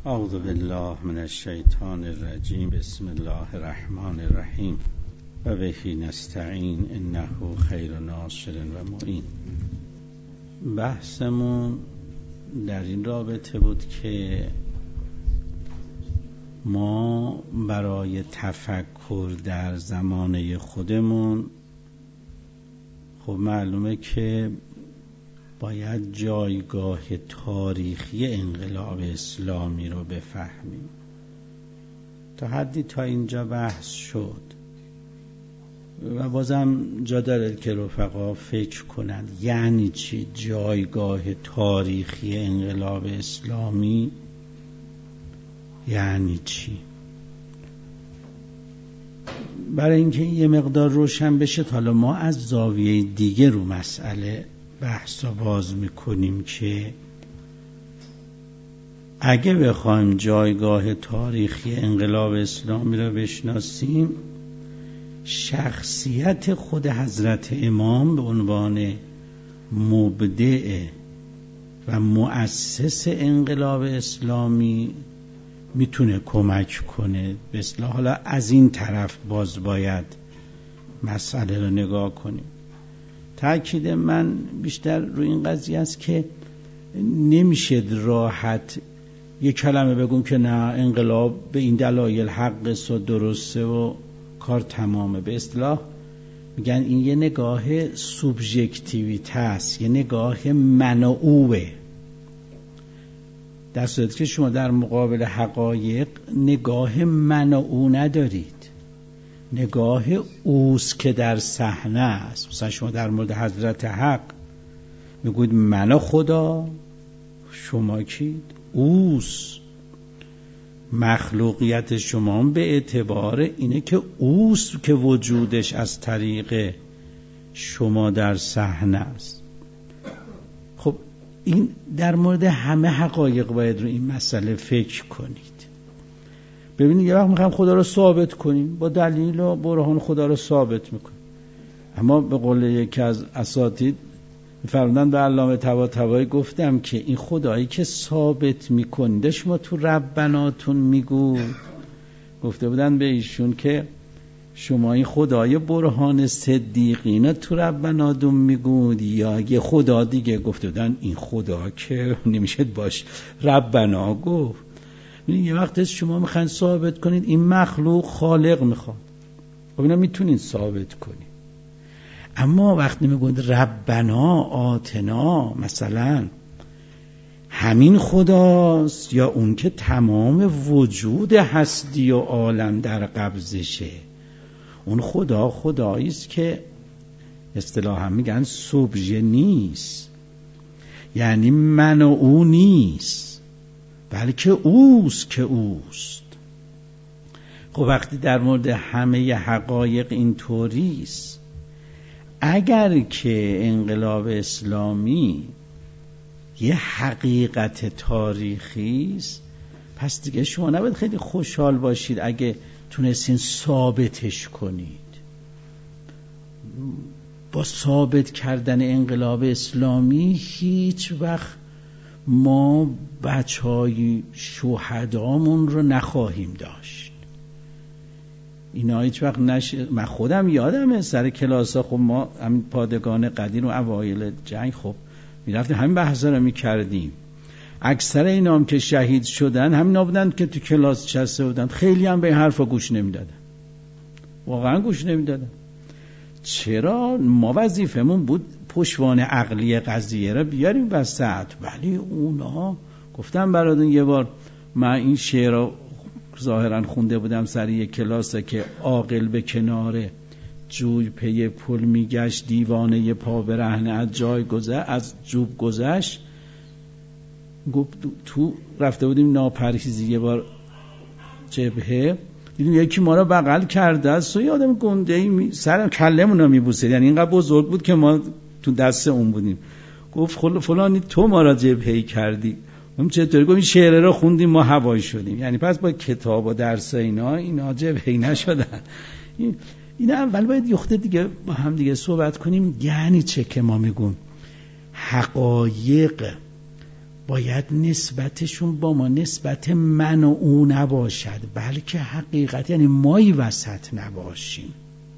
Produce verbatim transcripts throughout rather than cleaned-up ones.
اعوذ بالله من الشیطان الرجیم. بسم الله الرحمن الرحیم و بهی نستعین انه خیر ناصر و معین. بحثمون در این رابطه بود که ما برای تفکر در زمانه خودمون خب معلومه که باید جایگاه تاریخی انقلاب اسلامی رو بفهمیم. تا حدی تا اینجا بحث شد و بازم جا داره که رفقا فکر کنند یعنی چی جایگاه تاریخی انقلاب اسلامی، یعنی چی؟ برای اینکه یه مقدار روشن بشه حالا ما از زاویه دیگه رو مسئله بحث رو باز میکنیم که اگه بخوایم جایگاه تاریخی انقلاب اسلامی رو بشناسیم، شخصیت خود حضرت امام به عنوان مبدع و مؤسس انقلاب اسلامی میتونه کمک کنه. به اصطلاح حالا از این طرف باز باید مسئله رو نگاه کنیم. تأکید من بیشتر روی این قضیه است که نمیشه راحت یک کلمه بگم که نه انقلاب به این دلایل حق است و درسته و کار تمامه. به اصطلاح میگن این یه نگاه سوبژکتیویته است، یه نگاه من و اوه، در صورتی که شما در مقابل حقایق نگاه من و او ندارید، نگاه اوست که در صحنه است. مثلا شما در مورد حضرت حق میگوید من خدا، شما کید؟ اوست. مخلوقیت شما به اعتبار اینه که اوست که وجودش از طریق شما در صحنه است. خب این در مورد همه حقایق باید رو این مسئله فکر کنید. ببینید یه وقت میخوایم خدا رو ثابت کنیم، با دلیل و برهان خدا رو ثابت میکنیم، اما به قول یکی از اساتید فرمودن به علامه طباطبایی گفتم که این خدایی که ثابت میکنید شما تو ربناتون میگو، گفته بودن به ایشون که شما این خدای برهان صدیقین تو ربناتون میگوید یا یه خدا دیگه؟ گفته بودن این خدا که نمیشه باش ربنا گفت. یه وقت شما میخواین ثابت کنید این مخلوق خالق میخواد، خب اینا میتونید ثابت کنید، اما وقتی میگوید ربنا آتنا مثلا همین خداست یا اون که تمام وجود هستی و عالم در قبضشه؟ اون خدا خداییست که اصطلاحا میگن سوبژه نیست، یعنی من و او نیست، بلکه اوست که اوست. خب وقتی در مورد همه حقایق این طوریست، اگر که انقلاب اسلامی یه حقیقت تاریخی است، پس دیگه شما نباید خیلی خوشحال باشید اگه تونستین ثابتش کنید. با ثابت کردن انقلاب اسلامی هیچ وقت ما بچهای شهدامون رو نخواهیم داشت. اینا هیچ وقت نشه. من خودم یادمه سر کلاسا خب ما همین پادگان قدیم و اوایل جنگ خب میرفتیم همین بحثا رو میکردیم. اکثر اینا هم که شهید شدن همینا بودن که تو کلاس نشسته بودن، خیلی هم به این حرفا گوش نمیدادن، واقعا گوش نمیدادن. چرا؟ ما وظیفمون بود پشتوان عقلی قضیه را بیاریم وسط، ولی اونا گفتم براتون یه بار من این شعر رو ظاهرا خونده بودم سر یک کلاسه که عاقل به کنار جوی پی پل میگشت، دیوانه پا برهنه از جای گذشت، از جوب گذشت. گفت تو رفته بودیم ناپرهیزی یه بار جبهه، دیدیم یکی ما رو بغل کرده است و یه آدم گنده‌ای می... سر کلمون رو میبوسید، یعنی اینقدر بزرگ بود که ما تو دست اون بودیم. گفت فلانی تو ما را جبهه‌ای کردی. ما چطوری؟ گفت این شعر رو خوندیم ما هوایی شدیم. یعنی پس با کتاب و درس اینا اینا جبهه‌ای نشدن. این اینا اول باید یخته دیگه با هم دیگه صحبت کنیم. یعنی چه که ما میگیم حقایق باید نسبتشون با ما نسبت من و او نباشد، بلکه حقیقت، یعنی مایی وسط نباشیم.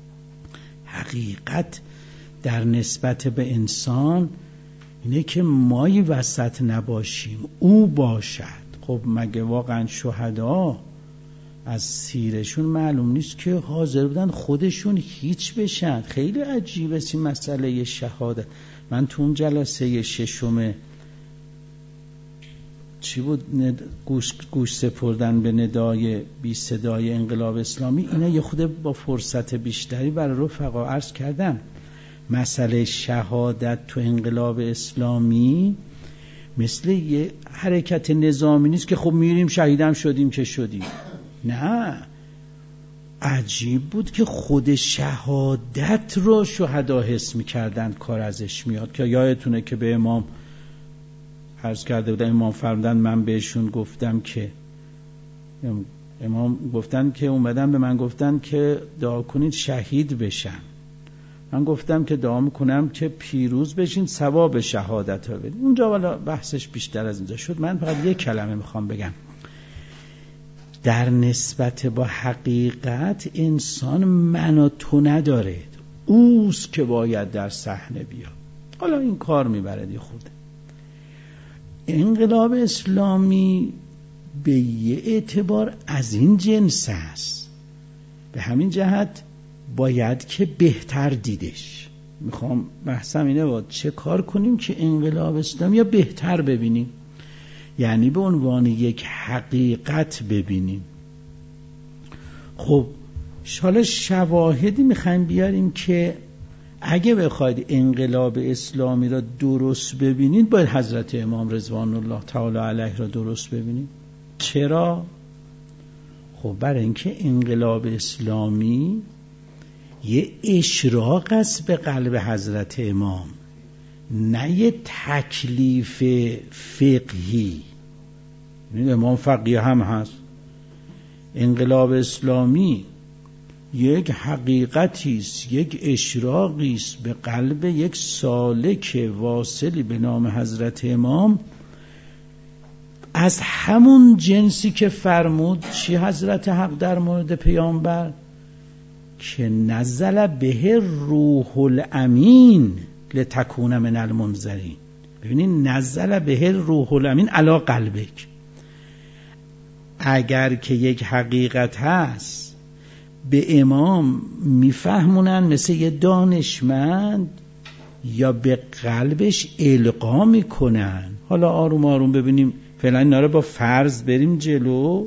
حقیقت در نسبت به انسان اینه که مایی وسط نباشیم، او باشد. خب مگه واقعا شهدا از سیرشون معلوم نیست که حاضر بودن خودشون هیچ بشن؟ خیلی عجیبه این مسئله شهادت. من تو اون جلسه ششم چی بود گوش, گوش سپردن به ندای بی صدای انقلاب اسلامی، اینا یه خود با فرصت بیشتری برای رفقا عرض کردم. مسئله شهادت تو انقلاب اسلامی مثل یه حرکت نظامی نیست که خب میریم شهیدم شدیم که شدیم. نه، عجیب بود که خود شهادت رو شهدا حس میکردن، کار ازش میاد. که یادتونه که به امام عرض کرده بودن، امام فرمودن من بهشون گفتم که امام گفتن که اومدن به من گفتن که دعا کنید شهید بشن. من گفتم که دعا میکنم که پیروز بشین، ثواب شهادت ها بدین. اونجا والا بحثش بیشتر از اینجا شد. من فقط یک کلمه میخوام بگم. در نسبت با حقیقت انسان من و تو نداره، اوست که باید در صحنه بیاد. حالا این کار میبره دی خوده. انقلاب اسلامی به یه اعتبار از این جنس است. به همین جهت باید که بهتر دیدش. میخوام بحثم اینه بود چه کار کنیم که انقلاب اسلامی یا بهتر ببینیم، یعنی به عنوان یک حقیقت ببینیم. خب حالا شواهدی میخوایم بیاریم که اگه بخواید انقلاب اسلامی را درست ببینید باید حضرت امام رضوان الله تعالی علیه را درست ببینید. چرا؟ خب برای اینکه انقلاب اسلامی یه اشراق است به قلب حضرت امام، نه یه تکلیف فقهی. امام فقیه هم هست. انقلاب اسلامی یک حقیقتی است، یک اشراقی است به قلب یک سالک واصلی به نام حضرت امام، از همون جنسی که فرمود چی حضرت حق در مورد پیامبر که نزل به روح الامین لتکون من المنذرین. ببینید نزل به روح الامین علی قلبک. اگر که یک حقیقت هست به امام میفهمونن مثل یه دانشمند، یا به قلبش القا میکنن. حالا آروم آروم ببینیم، فعلا اینا رو با فرض بریم جلو.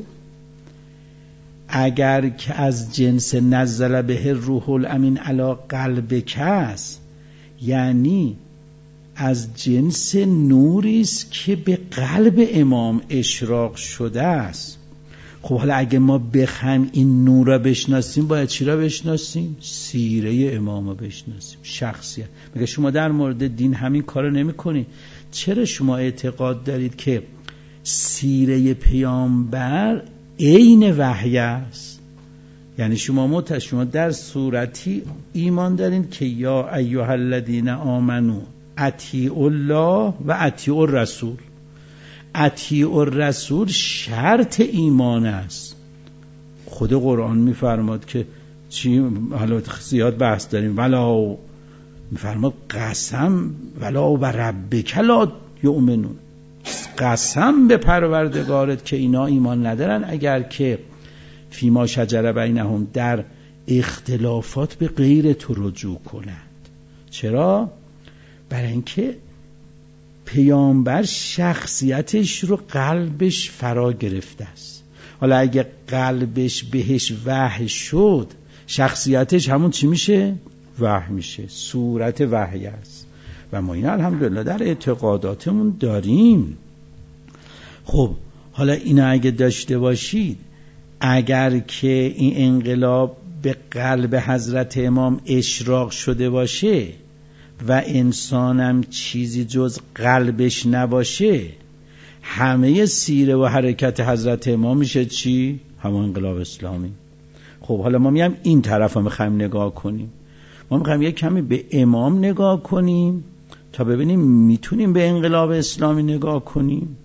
اگر که از جنس نزل به روح الامین علی قلبک است، یعنی از جنس نوری است که به قلب امام اشراق شده است. خب حالا اگه ما بخوایم این نور را بشناسیم باید چی را بشناسیم؟ سیره امام را بشناسیم، شخصیت. مگه شما در مورد دین همین کار رو نمی کنید؟ چرا شما اعتقاد دارید که سیره پیامبر عین وحی است؟ یعنی شما مت شما در صورتی ایمان دارین که یا ایها الذین آمنو اطیعوا الله و اطیعوا الرسول. اطیعوا الرسول شرط ایمان است. خود قرآن میفرماد که چی؟ حالا زیاد بحث داریم، ولا میفرماد قسم ولا و ربک لا یؤمنون، قسم به پروردگارت که اینا ایمان ندارن اگر که فیما شجر بینهم در اختلافات به غیر تو رجوع کنند. چرا؟ برای اینکه پیامبر شخصیتش رو قلبش فرا گرفته است. حالا اگه قلبش بهش وحی شد، شخصیتش همون چی میشه؟ وحی میشه، صورت وحی است. و ما این الحمدلله در اعتقاداتمون داریم. خب حالا اینا اگه داشته باشید، اگر که این انقلاب به قلب حضرت امام اشراق شده باشه و انسانم چیزی جز قلبش نباشه، همه سیره و حرکت حضرت امام میشه چی؟ همون انقلاب اسلامی. خب حالا ما میام این طرف رو میخوایم نگاه کنیم. ما میخوایم یک کمی به امام نگاه کنیم تا ببینیم میتونیم به انقلاب اسلامی نگاه کنیم.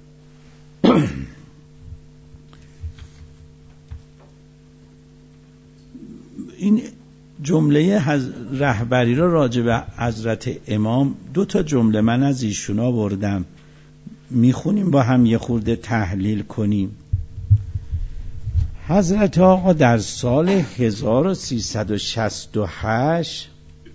این جمله رهبری را راجع به حضرت امام دو تا جمله من از ایشون آوردم، میخونیم با هم یه خورده تحلیل کنیم. حضرت آقا در سال هزار و سیصد و شصت و هشت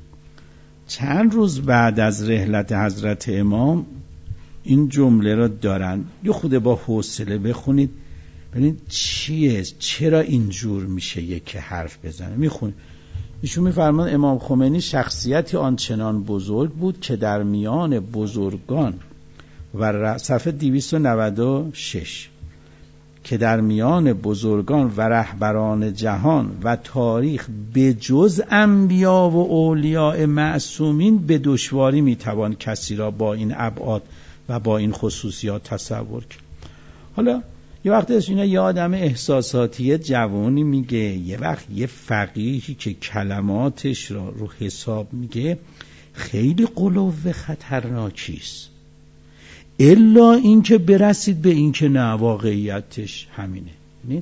چند روز بعد از رحلت حضرت امام این جمله را دارن. یه خود با حوصله بخونید ببینید چیه، چرا اینجور میشه یکی حرف بزنه. میخونید ایشون میفرمان امام خمینی شخصیتی آنچنان بزرگ بود که در میان بزرگان و صفحه دویست و نود و شش که در میان بزرگان و رهبران جهان و تاریخ به جز انبیا و اولیاء معصومین به دشواری میتوان کسی را با این ابعاد و با این خصوصیات تصور کرد. حالا یه وقت از اینا یه آدم احساساتی جوانی میگه، یه وقت یه فقیهی که کلماتش را رو حساب میگه خیلی قلوب خطرناکیست، الا اینکه برسید به اینکه نه واقعیتش همینه.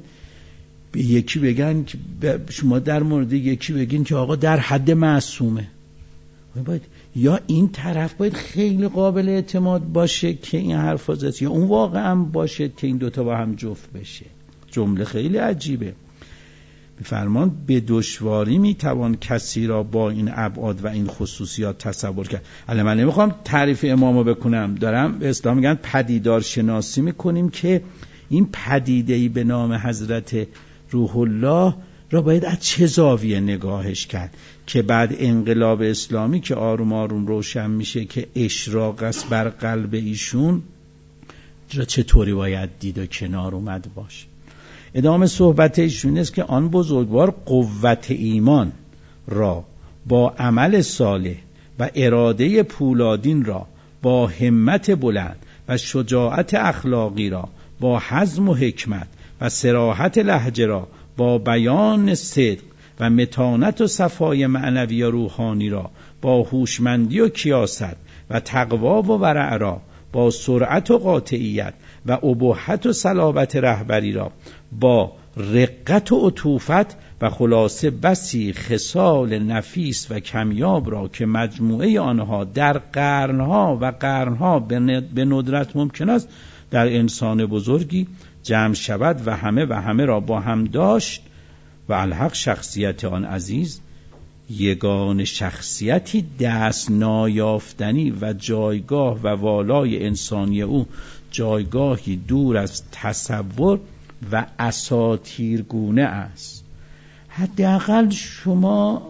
به یکی بگن که شما در مورد یکی بگین که آقا در حد معصومه، باید یا این طرف باید خیلی قابل اعتماد باشه که این حرفا زد، یا اون واقعا باشه که این دوتا با هم جفت بشه. جمله خیلی عجیبه. میفرمان به دشواری میتوان کسی را با این ابعاد و این خصوصیات تصور کرد. الان من نمیخوام تعریف امامو بکنم، دارم به اسلام میگن پدیدار شناسی میکنیم که این پدیده‌ای به نام حضرت روح الله را باید از چه زاویه نگاهش کرد که بعد انقلاب اسلامی که آروم آروم روشن میشه که اشراق است بر قلب ایشون را چطوری باید دید و کنار اومد باشه. ادامه صحبت ایشون است که آن بزرگوار قوت ایمان را با عمل صالح و اراده پولادین را با همت بلند و شجاعت اخلاقی را با حزم و حکمت و صراحت لهجه را با بیان صدق و متانت و صفای معنوی و روحانی را با هوشمندی و کیاست و تقوا و ورع را با سرعت و قاطعیت و ابهت و صلابت رهبری را با رقت و عطوفت و خلاصه بسی خصال نفیس و کمیاب را که مجموعه آنها در قرنها و قرنها به ندرت ممکن است در انسان بزرگی جمع شود و همه و همه را با هم داشت و الحق شخصیت آن عزیز یگان شخصیتی دست نایافتنی و جایگاه و والای انسانی او جایگاهی دور از تصور و اساطیرگونه است. حداقل شما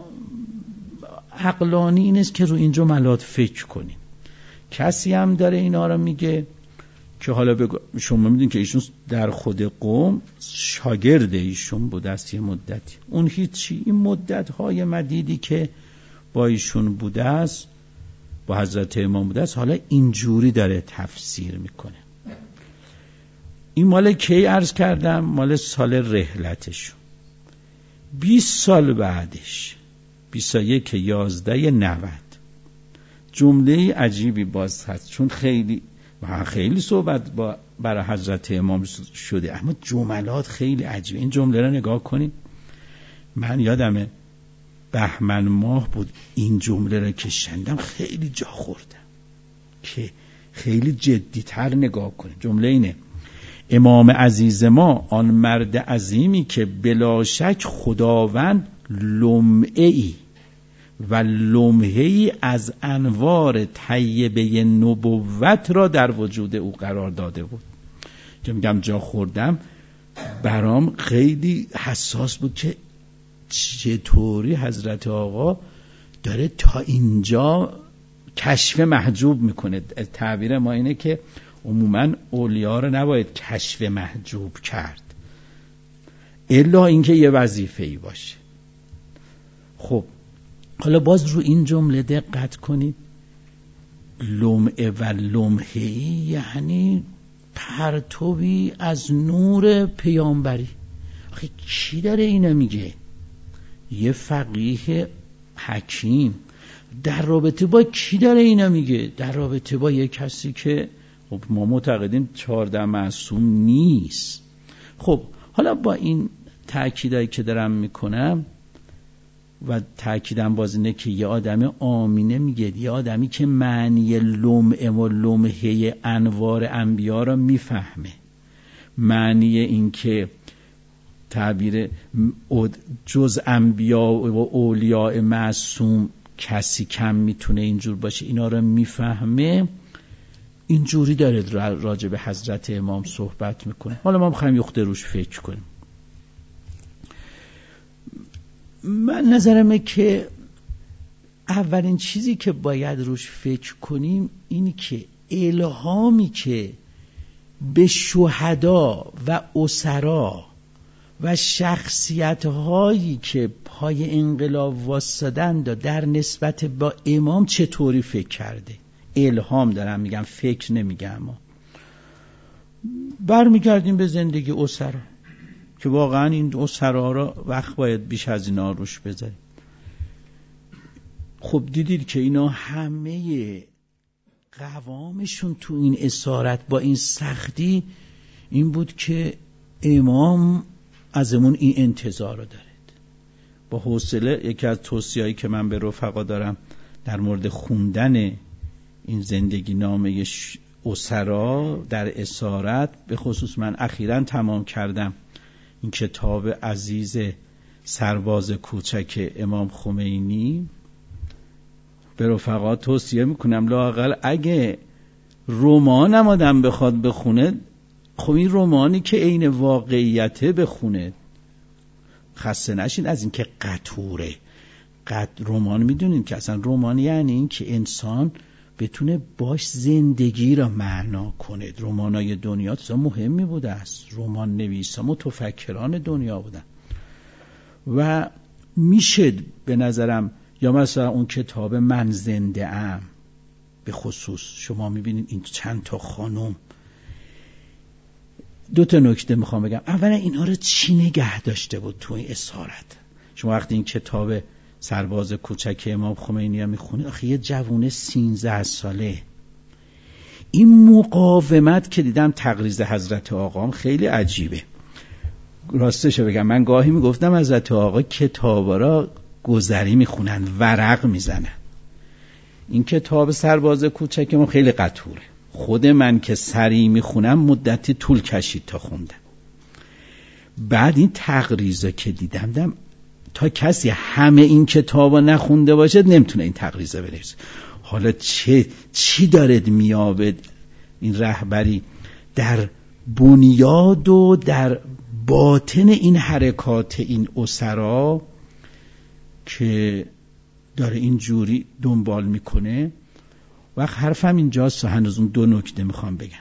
عقلانی این است که رو این جملات فکر کنید. کسی هم داره اینا رو میگه که حالا بگو شما میدونید که ایشون در خود قوم شاگرد ایشون بود است یه مدتی، اون هیچی، این مدت‌های مدیدی که با ایشون بوده است، با حضرت امام بوده است، حالا اینجوری داره تفسیر میکنه. این مال کی عرض کردم؟ مال سال رحلتشون. بیست سال بعدش بیست و یک یازده نود جمله عجیبی باز هست، چون خیلی و خیلی صحبت با برای حضرت امام شده اما جملات خیلی عجیبه. این جمله را نگاه کنید. من یادمه بهمن ماه بود این جمله را که شنیدم خیلی جا خوردم که خیلی جدی‌تر نگاه کنید. جمله اینه: امام عزیز ما آن مرد عظیمی که بلا شک خداوند لمعه‌ای و لمحه‌ای از انوار طیبه نبوت را در وجود او قرار داده بود. که میگم جا خوردم، برام خیلی حساس بود که چطوری حضرت آقا داره تا اینجا کشف محجوب میکنه. تعبیر ما اینه که عموما اولیاء رو نباید کشف محجوب کرد الا اینکه یه وظیفه‌ای باشه. خب حالا باز رو این جمله دقت کنید. لمعه و لمحه‌ای یعنی پرتوی از نور پیامبری. آخه کی داره اینو میگه؟ یه فقیه حکیم در رابطه با کی داره اینا میگه؟ در رابطه با یک کسی که خب ما معتقدیم چهارده معصوم نیست. خب حالا با این تأکیدایی که دارم میکنم و تأکیدم باز اینه که یه آدم آمینه میگه، یه آدمی که معنی لمعه و لمحه انوار انبیا را میفهمه، معنی این که تعبیر جز انبیا و اولیاء معصوم کسی کم میتونه اینجور باشه، اینا را میفهمه، اینجوری داره راجع به حضرت امام صحبت میکنه. حالا ما میخوایم یخته روش فکر کنیم. من نظرمه که اولین چیزی که باید روش فکر کنیم اینی که الهامی که به شهدا و اسرا و شخصیت‌هایی که پای انقلاب واسدن در نسبت با امام چطوری فکر کرده. الهام دارم میگم، فکر نمیگم. ما برمیگردیم به زندگی اسرا که واقعا این اسرا را وقت باید بیش از اینا روش بذاریم. خب دیدید که اینا همه قوامشون تو این اسارت با این سختی این بود که امام ازمون این انتظار رو دارد. با حوصله یکی از توصیه‌ای که من به رفقا دارم در مورد خوندن این زندگی نامه اسرا در اسارت، به خصوص من اخیراً تمام کردم این کتاب عزیز سرباز کوچک امام خمینی، به رفقا توصیه میکنم لااقل اگه رمانم آدم بخواد بخونه، خب این رمانی که عین واقعیته بخونه، خسته نشین از این که قطوره. قط رمان میدونین که اصلا رمان یعنی این که انسان بتونه باش زندگی را معنا کنه. رمانای دنیا اصلا مهمی بوده است، رمان نویسا متفکران دنیا بودن و میشه به نظرم، یا مثلا اون کتاب من زنده ام به خصوص شما میبینید این چند تا خانم. دو تا نکته میخوام بگم. اولا اینها رو چی نگه داشته بود تو این اسارت؟ شما وقتی این کتاب سرباز کوچک امام خمینی هم میخونید، آخه یه جوونه سینزده ساله، این مقاومت که دیدم تقریض حضرت آقام خیلی عجیبه. راستش بگم من گاهی میگفتم حضرت آقا کتابا را گذری میخونن، ورق میزنن. این کتاب سرباز کوچک ما خیلی قطوره. خود من که سری میخونم مدتی طول کشید تا خوندم. بعد این تقریضا که دیدم دم تا کسی همه این کتابا نخونده باشه نمیتونه این تقریضا بنویسه. حالا چه چی دارد میابد این رهبری در بنیاد و در باطن این حرکات این اسرا که داره این جوری دنبال میکنه. وقت حرفم اینجاست، هنوز اون دو نکته میخوام بگم.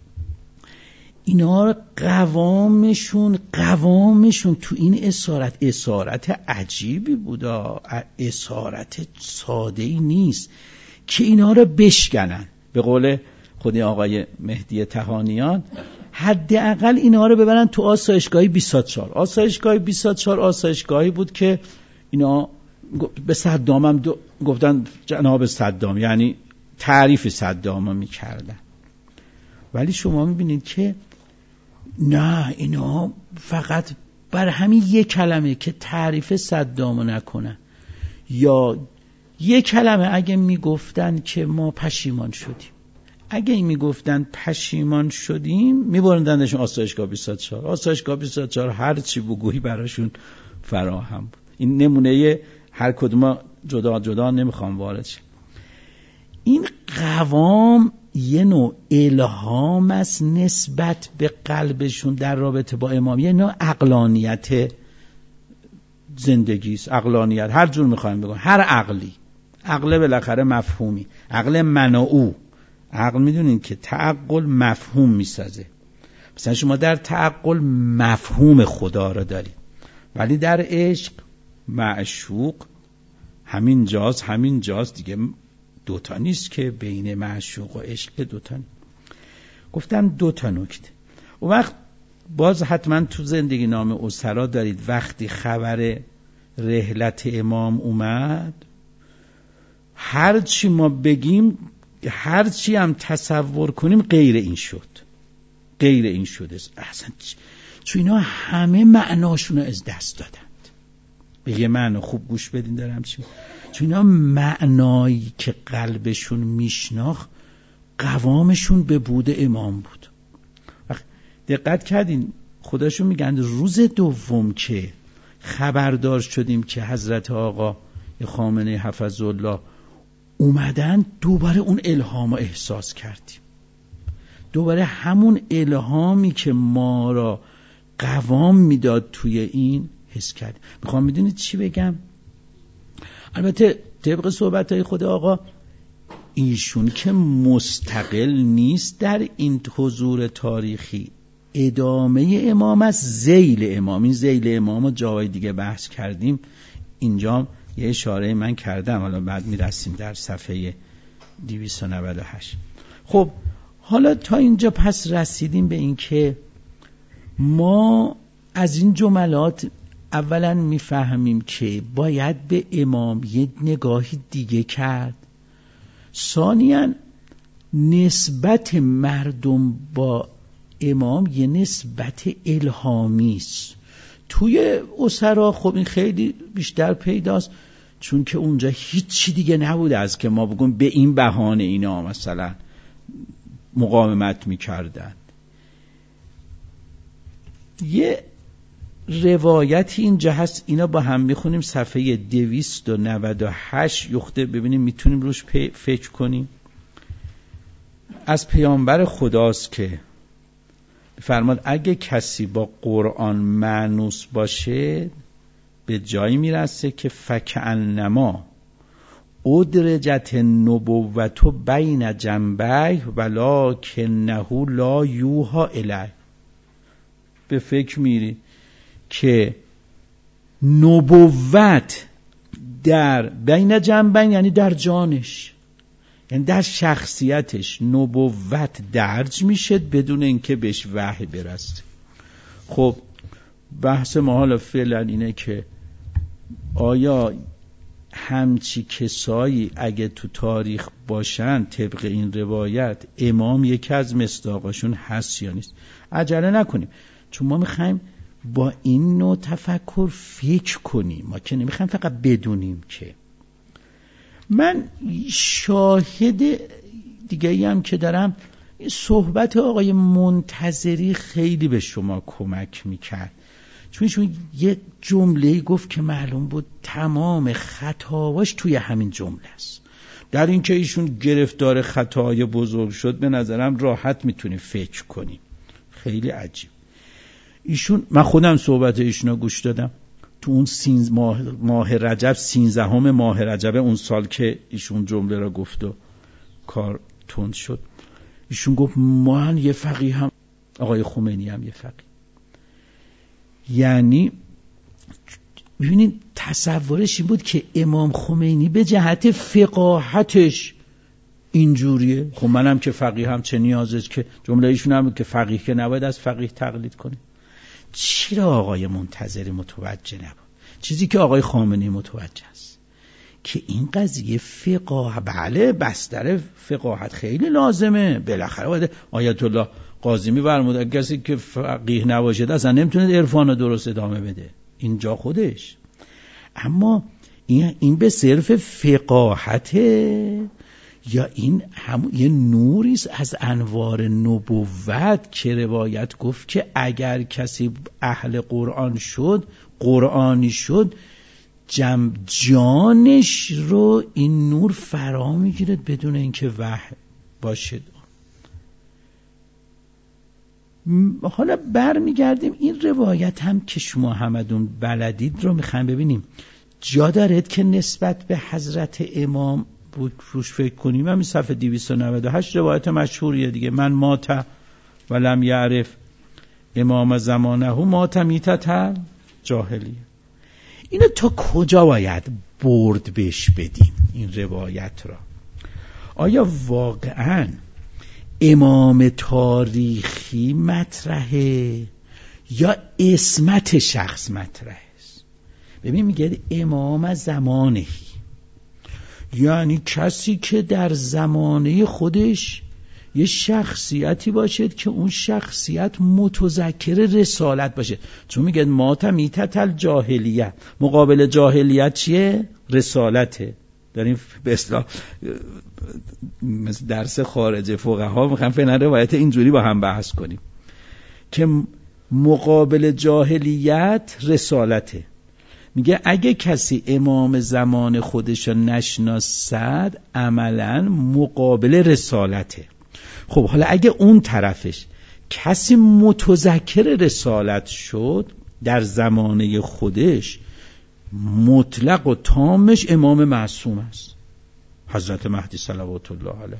اینا قوامشون قوامشون تو این اسارت اسارت عجیبی بودا، اسارت ساده ای نیست که اینا رو بشکنن. به قول خود آقای مهدی تهانیان، حداقل اینا رو ببرن تو آسایشگاه بیست و چهار. آسایشگاه بیست و چهار آسایشگاهی بود که اینا به صدام هم گفتن جناب صدام، یعنی تعریف صدام هم میکردن. ولی شما میبینید که نه، اینا فقط بر همین یک کلمه که تعریف صدام نکنن، یا یک کلمه اگه میگفتن که ما پشیمان شدیم، اگه این میگفتن پشیمان شدیم میبرندنشون آسایشگاه بیست و چهار. آسایشگاه بیست و چهار هر چی بگویی براشون فراهم بود. این نمونه هر کدوم جدا جدا نمیخوام وارد شم. این قوام یه نوع الهام است نسبت به قلبشون در رابطه با امام، یه نوع عقلانیت زندگی است. عقلانیت هر جور میخوایم بگم، هر عقلی، عقل بالاخره مفهومی، عقل من و او. عقل میدونین که تعقل مفهوم میسازه. مثلا شما در تعقل مفهوم خدا رو دارید، ولی در عشق معشوق همین جاست همین جاست دیگه، دوتا نیست که بین معشوق و عشق دوتا نیست. گفتم دوتا نکته. و وقت باز حتما تو زندگی نامه اسرا دارید وقتی خبر رحلت امام اومد، هر چی ما بگیم، هر چی هم تصور کنیم غیر این شد، غیر این شده اصلا. چون اینا همه معناشون رو از دست دادند. به یه معنی خوب گوش بدین دارم چی، چون اینا معنایی که قلبشون میشناخت قوامشون به بود امام بود. دقت کردین خودشون میگن روز دوم که خبردار شدیم که حضرت آقا خامنه‌ای حفظه‌الله اومدن، دوباره اون الهام رو احساس کردیم. دوباره همون الهامی که ما را قوام میداد توی این حس کردیم. میخوام میدونید چی بگم؟ البته طبق صحبتهای خود آقا، ایشون که مستقل نیست در این حضور تاریخی، ادامه امام از ذیل امام. این ذیل امام رو جای دیگه بحث کردیم، اینجا یه اشاره من کردم، حالا بعد میرسیم در صفحه دویست و نود و هشت. خب حالا تا اینجا پس رسیدیم به این که ما از این جملات اولا میفهمیم که باید به امام یه نگاهی دیگه کرد. ثانیاً نسبت مردم با امام یه نسبت الهامی است. توی اسرا خب این خیلی بیشتر پیداست، چون که اونجا هیچی دیگه نبوده از که ما بگیم به این بهانه اینا مثلا مقاومت میکردن. یه روایتی اینجا هست، اینا با هم میخونیم، صفحه دویست و نود و هشت یخته، ببینیم میتونیم روش فکر کنیم. از پیامبر خداست که فرماد اگه کسی با قرآن مانوس باشه به جایی میرسه که فکأنما ادرجت النبوة بین جنبیه ولکنه لا یوحی الیه. به فکر میری که نبوت در بین جنبین یعنی در جانش، یعنی در شخصیتش نبوت درج میشه بدون اینکه بهش وحی برسه. خب بحث ما حالا فعلا اینه که آیا همچی کسایی اگه تو تاریخ باشن طبق این روایت امام یکی از مصداقاشون هست یا نیست؟ عجله نکنیم، چون ما میخوایم با این نوع تفکر فکر کنیم، ما که نمیخوایم فقط بدونیم. که من شاهد دیگه‌ای هم که دارم، صحبت آقای منتظری خیلی به شما کمک میکرد، چون ایشون یه جمله‌ای گفت که معلوم بود تمام خطاواش توی همین جمله است. در این که ایشون گرفتار خطای بزرگ شد به نظرم راحت میتونیم فکر کنیم. خیلی عجیب. ایشون، من خودم صحبت ایشونو گوش دادم تو اون سینز ماه, ماه رجب، سینزدهم ماه رجب اون سال که ایشون جمله را گفت و کار تند شد. ایشون گفت من یه فقیه هم، آقای خمینی هم یه فقیه. یعنی ببینید تصورش این بود که امام خمینی به جهت فقاهتش اینجوریه. خب منم که فقیه هم چه نیازه که جمله ایشون هم که فقیه که نباید از فقیه تقلید کنه. چرا آقای منتظری متوجه نبود؟ چیزی که آقای خامنه‌ای متوجه است که این قضیه فقاه، بله بستر فقاهت خیلی لازمه، بالاخره باید آیت الله قاضمی فرمود کسی که فقیه نباشه اصلا نمیتونه عرفان رو درست ادامه بده، اینجا خودش. اما این این به صرف فقاهته یا این هم یه نوریست از انوار نبوت که روایت گفت که اگر کسی اهل قرآن شد، قرآنی شد، جم جانش رو این نور فرا میگیرد بدون اینکه وحی باشد. حالا بر میگردیم این روایت هم که شما همدون بلدید رو میخوایم ببینیم جا دارد که نسبت به حضرت امام روش فکر کنیم. همین صفحه دویست و نود و هشت روایت مشهوریه دیگه، من مات ولم یعرف امام زمانه مات میتت جاهلیه. اینو تا کجا باید برد بهش بدیم این روایت را؟ آیا واقعاً امام تاریخی مطرحه یا اسمت شخص مطرحه است؟ ببین میگه امام زمانهی، یعنی کسی که در زمانه خودش یه شخصیتی باشد که اون شخصیت متذکر رسالت باشه. چون میگه ماتمیتت الجاهلیت، مقابل جاهلیت چیه؟ رسالته. داریم به اصطلاح مثل درس خارج فقها میخوام فعلا روایت اینجوری با هم بحث کنیم که مقابل جاهلیت رسالته. میگه اگه کسی امام زمان خودشو نشناسد عملا مقابل رسالته. خب حالا اگه اون طرفش کسی متذکر رسالت شد در زمانه خودش، مطلق و تامش امام معصوم است، حضرت مهدی صلوات الله علیه.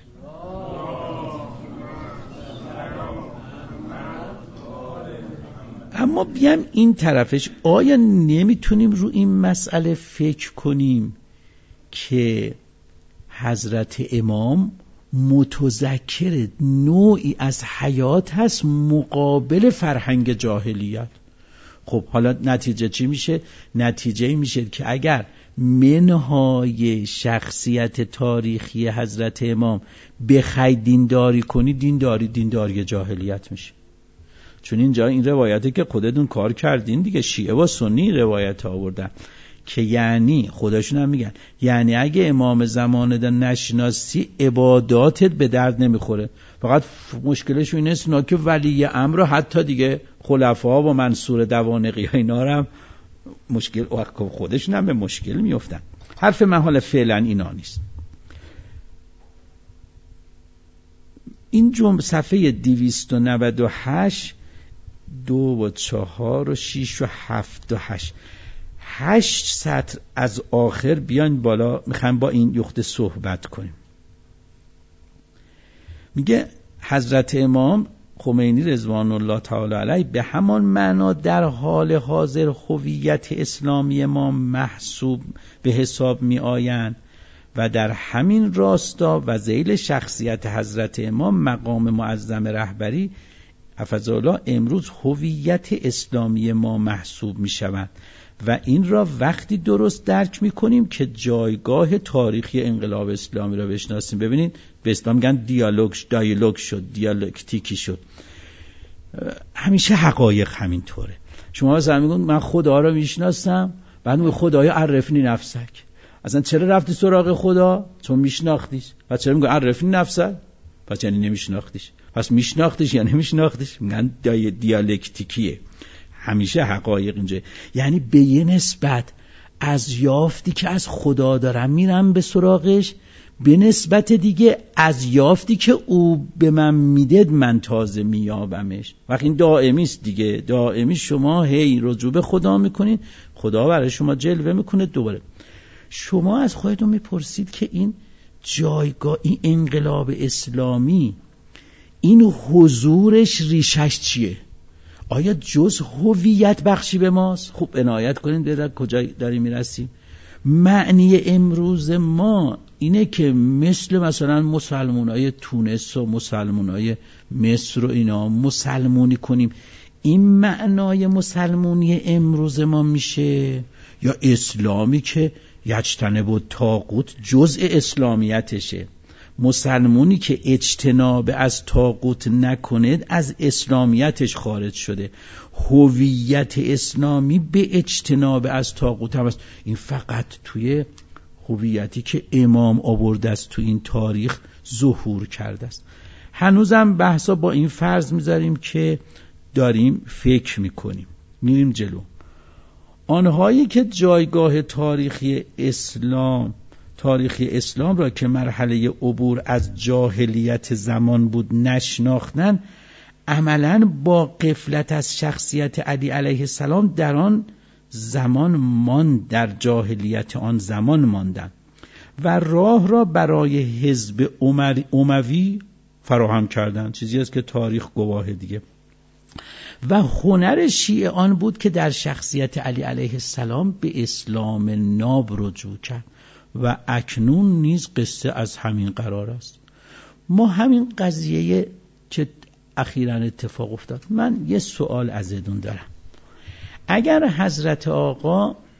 اما بیام این طرفش، آیا نمیتونیم رو این مسئله فکر کنیم که حضرت امام متذکر نوعی از حیات هست مقابل فرهنگ جاهلیت؟ خب حالا نتیجه چی میشه؟ نتیجه میشه که اگر منهای شخصیت تاریخی حضرت امام بخوای دینداری کنی، دینداری دینداری جاهلیت میشه. چون اینجا این روایتی که خودتون کار کردین دیگه، شیعه و سنی روایت آوردن که یعنی خودشون هم میگن یعنی اگه امام زمانه ده نشناسی عباداتت به درد نمیخوره. فقط مشکلش اینه سنا که ولی امر حتی دیگه خلفا و منصور دوانقی اینا هم مشکل خودشون هم به مشکل میافتن. حرف من حالا فعلا اینا نیست. این جمله صفحه دویست و نود و هشت دو و چهار و شیش و هفت و هشت هشت سطر از آخر بیان بالا، میخوام با این یخته صحبت کنیم. میگه حضرت امام خمینی رضوان الله تعالی علیه به همان معنا در حال حاضر هویت اسلامی ما محسوب به حساب می آیند و در همین راستا و ذیل شخصیت حضرت امام مقام معظم رهبری حفظه‌الله امروز هویت اسلامی ما محسوب می شود و این را وقتی درست درک می کنیم که جایگاه تاریخی انقلاب اسلامی را بشناسیم. ببینید به اسلام میگن دیالوگ دیالوگ شد، دیالکتیکی شد. همیشه حقایق همین طوره. شما مثلا میگن من خدا را میشناسم، بعد میگه خدایا عرفنی نفسک. اصلا چرا رفتی سراغ خدا؟ چون میشناختیش. و چرا میگه عرفنی نفسک؟ پس یعنی نمیشناختیش. پس میشناختیش یا نمیشناختیش؟ میگن دیالکتیکیه. همیشه حقایق اینجا، یعنی به یه نسبت از یافتی که از خدا دارم میرم به سراغش، به نسبت دیگه از یافتی که او به من میدد من تازه میابمش. وقتی این دائمی است دیگه، دائمی شما هی رجوع به خدا میکنین، خدا برای شما جلوه میکنه. دوباره شما از خودتون میپرسید که این جایگاه، این انقلاب اسلامی، این حضورش ریشش چیه؟ آیا جز هویت بخشی به ماست؟ خوب عنایت کنین در کجا داریم میرسیم. معنی امروز ما اینه که مثل مثلا مسلمانای تونس و مسلمانای مصر و اینا مسلمونی کنیم. این معنای مسلمونی امروز ما میشه؟ یا اسلامی که یجتنب الطاغوت جزء اسلامیتشه؟ مسلمونی که اجتناب از طاغوت نکنه از اسلامیتش خارج شده. هویت اسلامی به اجتناب از طاغوت هم است. این فقط توی هویتی که امام آورده است تو این تاریخ ظهور کرده است. هنوزم بحثا با این فرض میذاریم که داریم فکر میکنیم، میریم جلو. آنهایی که جایگاه تاریخی اسلام تاریخی اسلام را که مرحله عبور از جاهلیت زمان بود نشناختن، عملاً با غفلت از شخصیت علی علیه السلام در آن زمان ماند، در جاهلیت آن زمان ماندن و راه را برای حزب اموی فراهم کردند. چیزی است که تاریخ گواه دیگه. و هنر شیعه آن بود که در شخصیت علی علیه السلام به اسلام ناب رجوع کرد و اکنون نیز قصه از همین قرار است. ما همین قضیه که اخیراً اتفاق افتاد، من یه سوال ازتون دارم. اگر حضرت آقا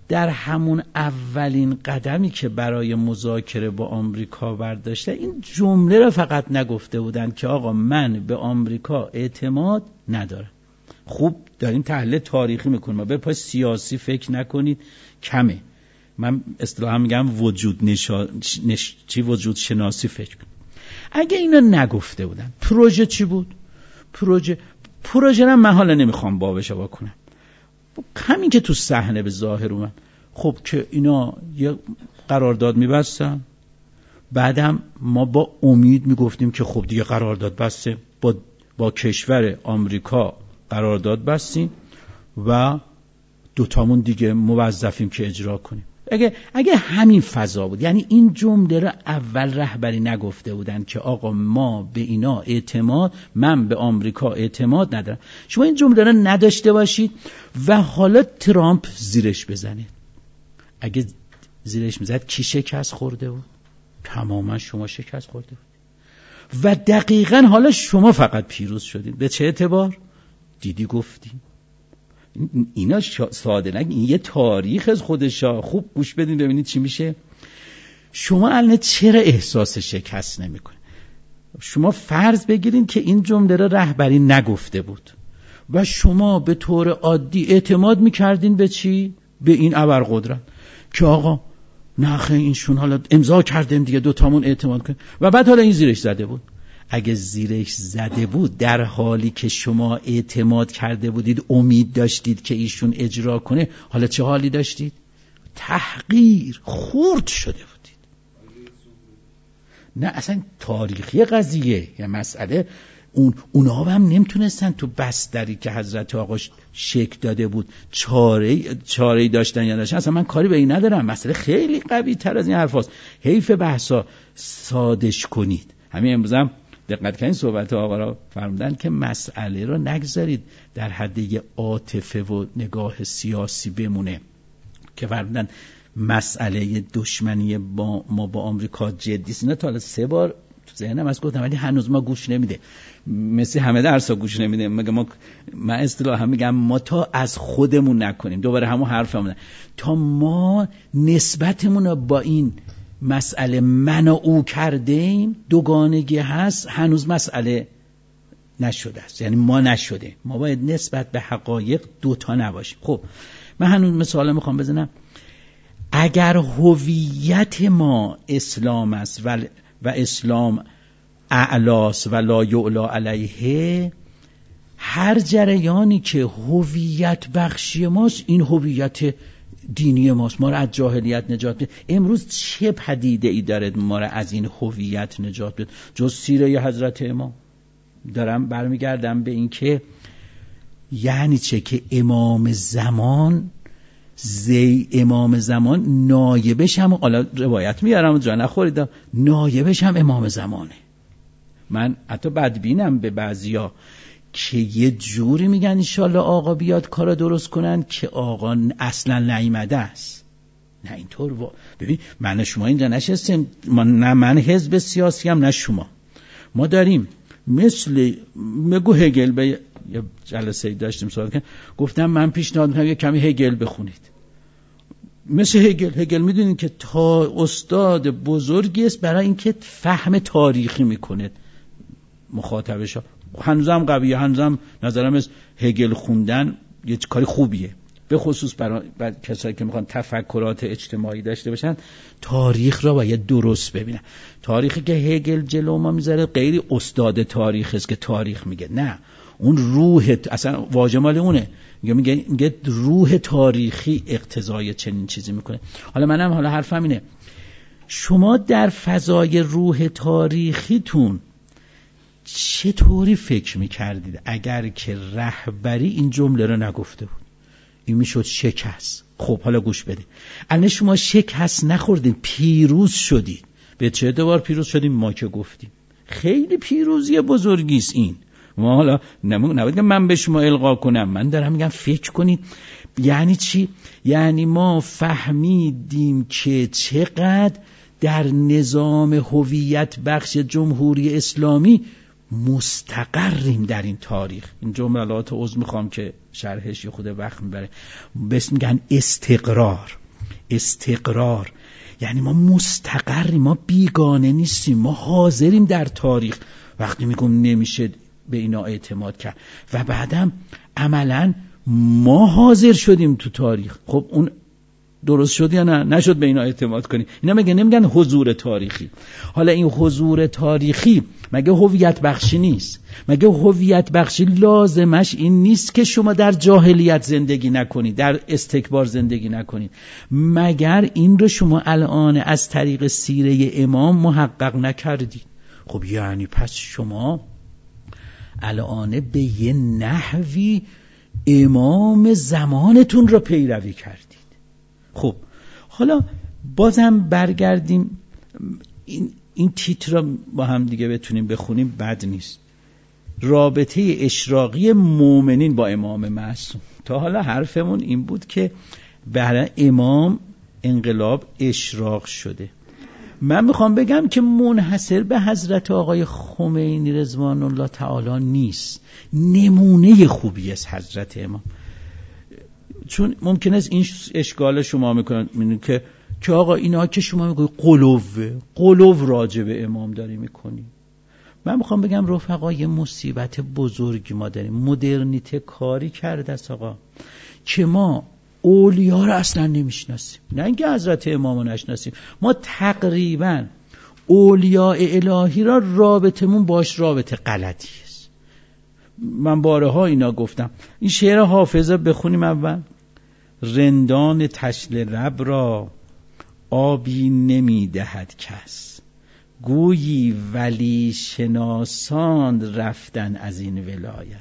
در همون اولین قدمی که برای مذاکره با آمریکا برداشته این جمله را فقط نگفته بودن که آقا من به آمریکا اعتماد ندارم. خوب داریم تحلیل تاریخی میکنیم، به پای سیاسی فکر نکنید، کمه. من اصطلاحا میگم وجود نشا... نش... چی وجود شناسی فکر کنید. اگه اینا نگفته بودن پروژه چی بود؟ پروژه پروژه را من حالا نمیخوام بابش وا کنم، همین که تو صحنه به ظاهر اومد خب که اینا یه قرارداد میبستن، بعدم ما با امید میگفتیم که خب دیگه قرارداد بسته، با با کشور آمریکا قرارداد بستیم و دوتامون دیگه موظفیم که اجرا کنیم. اگه اگه همین فضا بود، یعنی این جمله رو اول رهبری نگفته بودن که آقا ما به اینا اعتماد، من به آمریکا اعتماد ندارم، شما این جمله رو نداشته باشید و حالا ترامپ زیرش بزنه. اگه زیرش میزد کی شکست خورده بود؟ تماما شما شکست خورده بود و دقیقاً حالا شما فقط پیروز شدید. به چه اعتبار؟ دیدی گفتی. اینا ساده نگی، این یه تاریخ از خودشا. خوب گوش بدین ببینید چی میشه. شما الان چرا احساس شکست نمیکنید؟ شما فرض بگیرید که این جمله را رهبری نگفته بود و شما به طور عادی اعتماد میکردین به چی؟ به این ابرقدرت که آقا نه اینشون حالا امضا کردیم دیگه دوتامون اعتماد کنیم و بعد حالا این زیرش زده بود. اگه زیرش زده بود در حالی که شما اعتماد کرده بودید، امید داشتید که ایشون اجرا کنه، حالا چه حالی داشتید؟ تحقیر، خرد شده بودید. نه اصلا تاریخی قضیه یا مسئله اون اونا هم نمیتونستن تو بستری که حضرت آقا شک داده بود چاره چاره‌ای داشتن یا داشتن. اصلا من کاری به این ندارم، مسئله خیلی قوی تر از این حرفاست. حیف بحثا سادش کنید. همین امروز هم دقت کنید صحبت آقا را فرمودن که مسئله را نگذارید در حد یه عاطفه و نگاه سیاسی بمونه، که فرمودن مسئله دشمنی با ما با آمریکا جدی است. اینا تا حالا سه بار تو ذهنم از گفتم ولی هنوز ما گوش نمیده، مثل همه درسا گوش نمیده. مگه ما من اصطلاحا میگم ما تا از خودمون نکنیم، دوباره همون حرفمونه، تا ما نسبتمون رو با این مسئله من و او کردیم دوگانگی هست، هنوز مسئله نشده است. یعنی ما نشده، ما باید نسبت به حقایق دوتا نباشیم. خب من هنوز مثال میخوام بزنم. اگر هویت ما اسلام است و, و اسلام اعلاس و لا یعلا علیه، هر جریانی که هویت بخشی ماست این هویت دینی ماست، ما را از جاهلیت نجات بده. امروز چه پدیده ای داره ما را از این هویت نجات بده جز سیره حضرت امام؟ دارم برمیگردم به این که یعنی چه که امام زمان زی امام زمان نایبش هم، حالا روایت میارم جا نخوریدم، نایبش هم امام زمانه. من حتی بدبینم به بعضیا که یه جوری میگن انشالله آقا بیاد کارا درست کنن که آقا اصلا نیامده است. نه اینطور و... ببین من شما اینجا نشستیم، ما نه من حزب سیاسی هم نه شما، ما داریم مثل مگو هگل، به یه جلسه داشتیم صحبت کردیم، گفتم من پیشنهاد میکنم یه کمی هگل بخونید. مثل هگل هگل میدونید که تا استاد بزرگی است برای اینکه فهم تاریخی میکنه مخاطبش. هنوزم قویه، هنوزم نظرم از هگل خوندن یه کاری خوبیه، به خصوص برای, برای کسایی که میخوان تفکرات اجتماعی داشته باشن تاریخ را باید درست ببینن. تاریخی که هگل جلو ما میذاره غیر استاد تاریخ است که تاریخ میگه، نه اون روح اصلا واژه مال اونه، میگه میگه روح تاریخی اقتضای چنین چیزی میکنه. حالا منم حالا حرفم اینه، شما در فضای روح تاریخیتون چطوری فکر میکردید اگر که رهبری این جمله رو نگفته بود؟ این میشد شکست. خب حالا گوش بدید، الان شما شکست نخوردید، پیروز شدید. به چه اعتبار پیروز شدیم؟ ما که گفتیم خیلی پیروزی بزرگی است این. ما حالا نباید من به شما القا کنم، من دارم میگم فکر کنید. یعنی چی؟ یعنی ما فهمیدیم که چقدر در نظام هویت بخش جمهوری اسلامی مستقریم در این تاریخ. این جملات عضو میخوام که شرحش یه خود وقت میبره. بهش میگن استقرار. استقرار یعنی ما مستقریم، ما بیگانه نیستیم، ما حاضریم در تاریخ. وقتی میگم نمیشه به اینا اعتماد کرد و بعدم عملاً ما حاضر شدیم تو تاریخ. خب اون درست شد یا نه؟ نشد به اینا اعتماد کنی. اینا مگه نمیگن حضور تاریخی؟ حالا این حضور تاریخی مگه هویت بخشی نیست؟ مگه هویت بخشی لازمش این نیست که شما در جاهلیت زندگی نکنید، در استکبار زندگی نکنید؟ مگر این رو شما الان از طریق سیره امام محقق نکردید؟ خب یعنی پس شما الان به یه نحوی امام زمانتون رو پیروی کردید. خب حالا بازم برگردیم این این تیتر رو با هم دیگه بتونیم بخونیم بد نیست. رابطه اشراقی مؤمنین با امام معصوم. تا حالا حرفمون این بود که برای امام انقلاب اشراق شده. من میخوام بگم که منحصر به حضرت آقای خمینی رضوان الله تعالی نیست، نمونه خوبی از حضرت امام. چون ممکن است این اشکال شما میکنن میدونید که که آقا اینا که شما میگوی قلوه قلوه راجع به امام داری میکنی. من میخوام بگم رفقا یه مصیبت بزرگی ما داریم. مدرنیته کاری کرده است آقا که ما اولیا رو اصلا نمیشناسیم، نه اینکه حضرت امام رو نشناسیم، ما تقریبا اولیاء الهی را رابطمون باش رابطه غلطی است. من بارها اینا گفتم. این شعر حافظه بخونیم اول. رندان تشل رب را آبی نمی دهد کس، گویی ولی شناسان رفتن از این ولایت.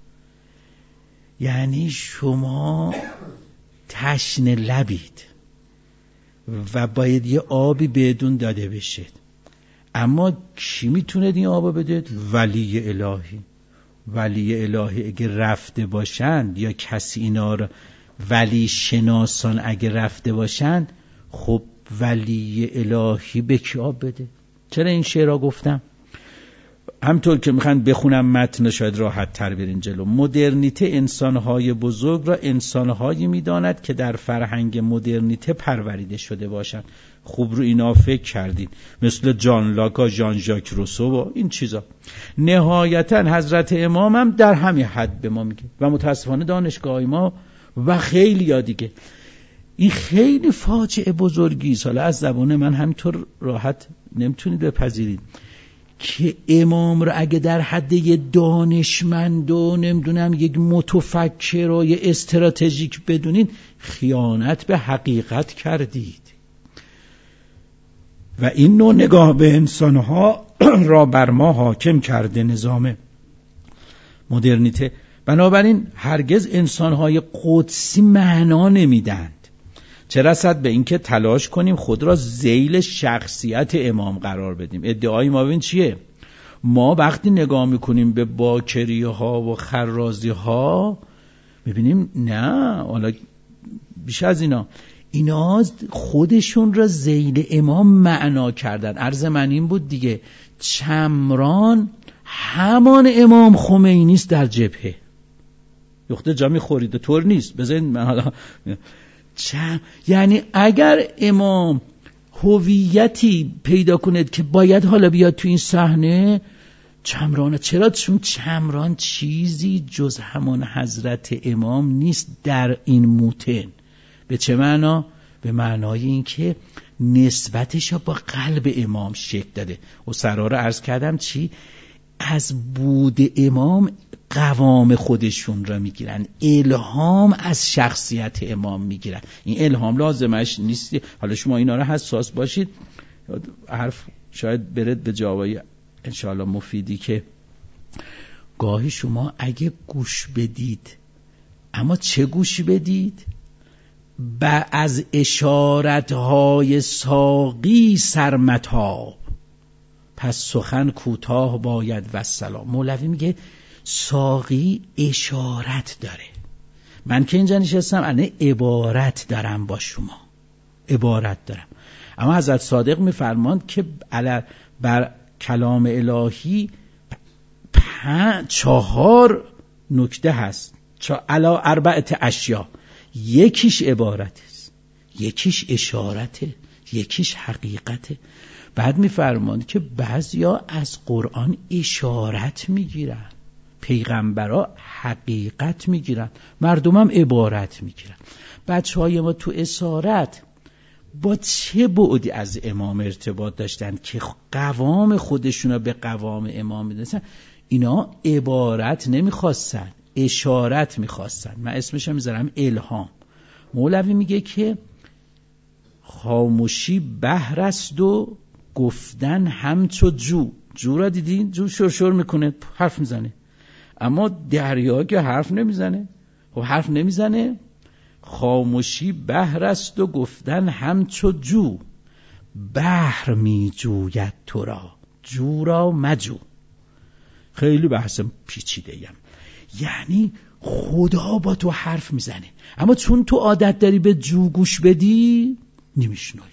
یعنی شما تشنه لبید و باید یه آبی بدون داده بشید، اما کی میتونه این آبو بده؟ ولی الهی. ولی الهی اگه رفته باشند یا کسی اینا رو ولی شناسان اگه رفته باشند، خب ولی الهی به کی آب بده؟ چرا این شعرها گفتم؟ همطور که میخوان بخونم متن شاید راحت تر برین جلو. مدرنیته انسانهای بزرگ را انسانهایی میداند که در فرهنگ مدرنیته پروریده شده باشند. خوب رو اینا فکر کردین، مثل جان لاکا، ژان ژاک روسو و این چیزا. نهایتا حضرت امام هم در همین حد به ما میگه و متاسفانه دانشگاه ما و خیلی یا دیگه. این خیلی فاجعه بزرگی است. حالا از زبان من همینطور راحت نمیتونید بپذیرید که امام رو اگه در حد یه دانشمند و نمیدونم یک متفکر و یه استراتژیک بدونید، خیانت به حقیقت کردید و این نوع نگاه به انسانها را بر ما حاکم کرده نظام مدرنیته. بنابراین هرگز انسانهای قدسی معنا نمیدند، چه رسد به اینکه تلاش کنیم خود را ذیل شخصیت امام قرار بدیم. ادعای ما ببین چیه؟ ما وقتی نگاه میکنیم به باکری ها و خرازی ها میبینیم نه، حالا بیش از اینا اینا خودشون را ذیل امام معنا کردن. عرض من این بود دیگه، چمران همان امام خمینی است در جبهه. یخته جا میخورید طور نیست. بذارید من حالا چم... یعنی اگر امام هویتی پیدا کند که باید حالا بیاد تو این صحنه، چمران. چرا؟ چون چمران چیزی جز همان حضرت امام نیست در این موتن. به چه معنا؟ به معنای این که نسبتش با قلب امام شکل داده. و سرار عرض کردم چی؟ از بود امام قوام خودشون را میگیرن، الهام از شخصیت امام میگیرن. این الهام لازمش نیست. حالا شما اینا رو حساس باشید. حرف شاید برد به جوابی انشاءالله مفیدی که گاهی شما اگه گوش بدید، اما چه گوشی بدید؟ با از اشارتهای ساقی سرمتاب، پس سخن کوتاه باید و سلام. مولوی میگه ساقی اشارت داره، من که اینجا نشستم انا عبارت دارم با شما، عبارت دارم. اما حضرت صادق میفرماند که بر کلام الهی پنج چهار نکته هست، چا علا اربعت اشیا، یکیش عبارت است، یکیش اشارته، یکیش حقیقته. بعد میفرماند که بعضیا از قرآن اشارت میگیرن، پیغمبرا حقیقت میگیرن، مردمم عبارت میگیرن. بچهای ما تو اسارت با چه بعدی از امام ارتباط داشتن که قوام خودشون رو به قوام امام میدونستن؟ اینا عبارت نمیخواستن، اشارت میخواستن. من اسمش رو میذارم الهام. مولوی میگه که خاموشی بحر است و گفتن همچو جو. جو را دیدین؟ جو شرشر میکنه، حرف میزنه، اما دریا که حرف نمیزنه. خب حرف نمیزنه. خاموشی بحر است و گفتن همچو جو، بحر می جوید تو را، جو را مجو. خیلی بحث پیچیده ایم. یعنی خدا با تو حرف میزنه، اما چون تو عادت داری به جو گوش بدی نمیشنوی.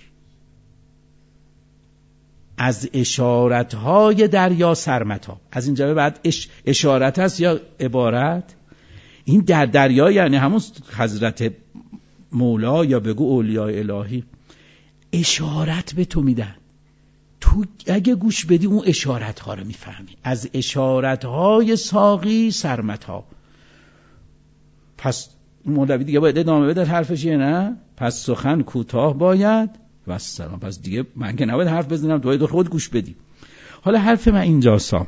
از اشارتهای دریا سرمتا. از اینجا به بعد اش... اشارت هست یا عبارت؟ این در دریا یعنی همون حضرت مولا یا بگو اولیاء الهی اشارت به تو میدن، تو اگه گوش بدی اون اشارت ها رو میفهمی. از اشارت های ساقی سرمتا. پس مولوی دیگه باید ادامه بده حرفش، یه نه؟ پس سخن کوتاه باید و سلام. پس دیگه من که نباید حرف بزنم، تو باید خود گوش بدی. حالا حرف من اینجاسا،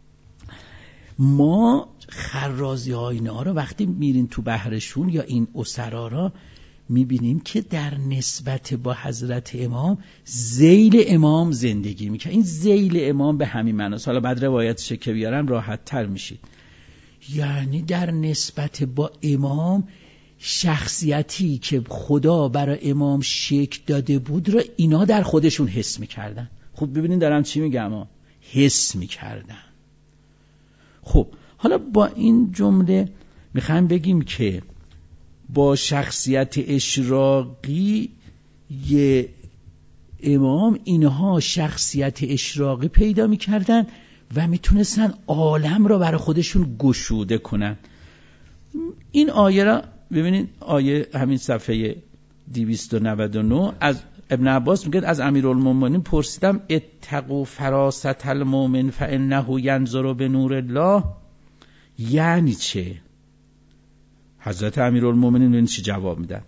ما خرازی ها اینا رو وقتی میرین تو بحرشون یا این اسرا را میبینیم که در نسبت با حضرت امام ذیل امام زندگی میکنه. این ذیل امام به همین معناست. حالا بعد روایتش که بیارم راحت تر میشید. یعنی در نسبت با امام شخصیتی که خدا برای امام شکل داده بود را اینا در خودشون حس میکردن. خب ببینین دارم چی میگم، حس میکردن. خب حالا با این جمله میخوایم بگیم که با شخصیت اشراقی یه امام اینها شخصیت اشراقی پیدا میکردن و میتونستن عالم را برای خودشون گشوده کنن. این آیه را ببینید، آیه همین صفحه دویست و نود و نه از ابن عباس میگه از امیرالمومنین پرسیدم اتقوا فراست المؤمن فانه ینظر بنور الله. یعنی چه؟ حضرت امیرالمومنین این چی جواب میدن؟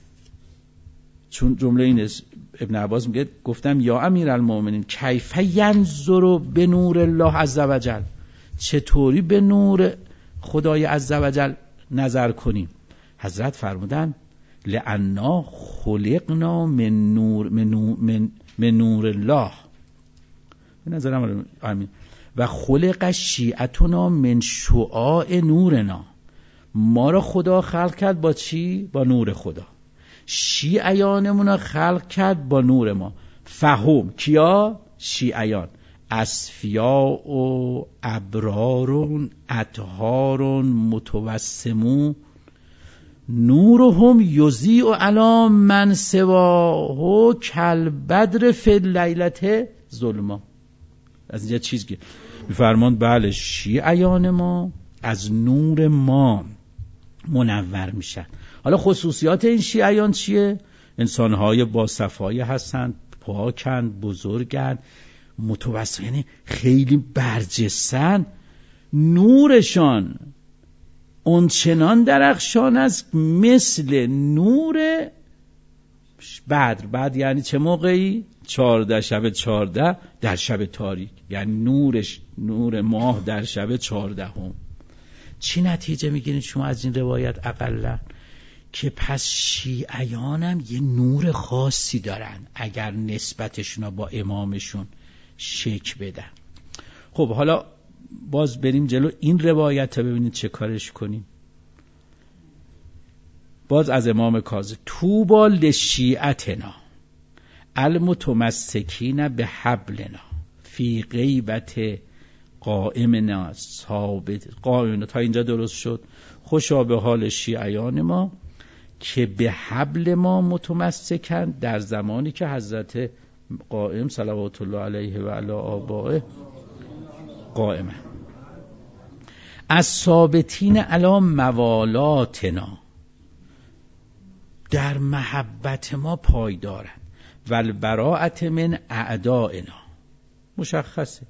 چون جمله این ابن عباس میگه گفتم یا امیرالمومنین کیف ینظر بنور الله عز وجل، چطوری به نور خدای عز وجل نظر کنیم؟ حضرت فرمودن لأننا خلقنا من نور من نور, من, من نور الله. به نظرم آمین. و خلق شیعتنا من شعاع نورنا. ما را خدا خلق کرد با چی؟ با نور خدا. شیعیانمون را خلق کرد با نور ما. فهم کیا؟ شیعیان. اصفیاء و ابرارون اطهارون متوسمون نورهم یضیء علی من سواه کالبدر فی اللیلة ظلما. از اینجا چیز که میفرمان بله شیعیان ما از نور ما منور میشن. حالا خصوصیات این شیعیان چیه؟ انسانهای با صفایی هستند، پاکند، بزرگند، متوسط، یعنی خیلی برجستن. نورشان اونچنان درخشان است مثل نور بدر. بعد یعنی چه موقعی؟ چارده شب چارده در شب تاریک، یعنی نورش نور ماه در شب چارده هم. چی نتیجه میگیرین شما از این روایت؟ اقلا که پس شیعیانم یه نور خاصی دارن اگر نسبتشون با امامشون شک بدن. خب حالا باز بریم جلو این روایت رو ببینید چه کارش کنیم. باز از امام کاظم طوبی لشیعتنا المتمسکین به حبلنا فی غیبت قائمنا ثابت. قائمنا تا اینجا درست شد. خوشا به حال شیعیان ما که به حبل ما متمسکند در زمانی که حضرت قائم صلوات الله علیه و علی آبائه قائمه. از ثابتین علی موالاتنا، در محبت ما پایدارند، والبراءت من اعدائنا، مشخصه،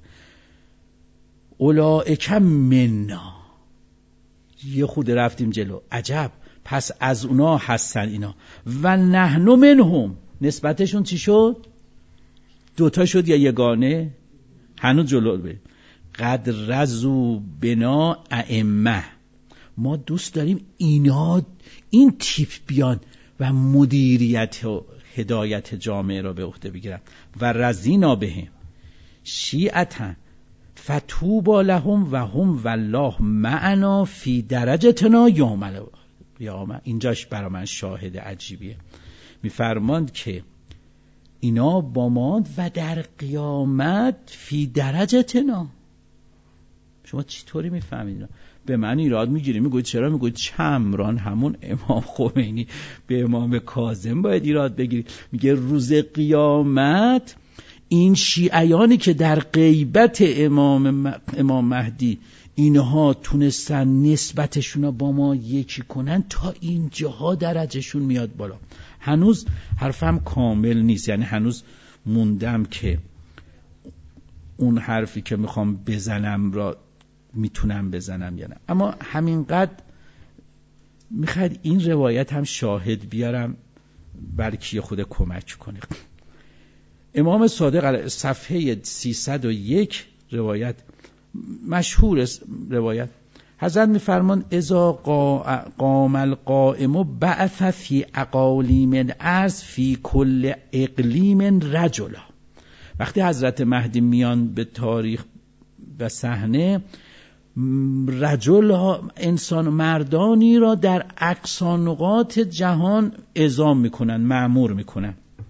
اولئک منا، یه خود رفتیم جلو، عجب، پس از اونا هستن اینا، و نحن منهم، نسبتشون چی شد؟ دوتا شد یا یگانه؟ هنوز جلو بریم. قد رضوا بنا ائمه، ما دوست داریم اینا این تیپ بیان و مدیریت و هدایت جامعه را به عهده بگیرن. و رضینا بهم شیعتا فتوبا لهم و هم والله معنا فی درجتنا یوم القیامه. اینجاش برای من شاهد عجیبیه، میفرماند که اینا با ما و در قیامت فی درجتنا. شما چطوری میفهمید؟ به من ایراد میگیری، میگوید چرا؟ میگوید چمران همون امام خمینی به امام کاظم باید ایراد بگیری. میگه روز قیامت این شیعیانی که در غیبت امام امام مهدی اینها تونستن نسبتشون با ما یکی کنن، تا اینجاها درجهشون میاد بالا. هنوز حرفم کامل نیست، یعنی هنوز موندم که اون حرفی که میخوام بزنم را میتونم بزنم یا نه، اما همینقدر میخواد این روایت هم شاهد بیارم بلکه خود کمک کنه. امام صادق صفحه سیصد و یک روایت مشهور روایت، حضرت میفرمان اذا قام القائم بعث فی اقالیم الارض فی کل اقلیم رجلا. وقتی حضرت مهدی میان به تاریخ و صحنه، رجل ها انسان مردانی را در اقصی نقاط جهان اعزام میکنن، مأمور میکنن.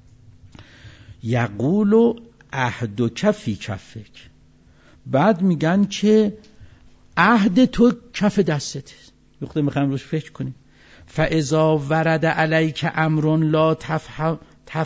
یقول عهدک فی کفک، بعد میگن که عهد تو کف دستت. وقتی میخوام روش فکر کنیم، فاذا ورد علیک امر لا تفهم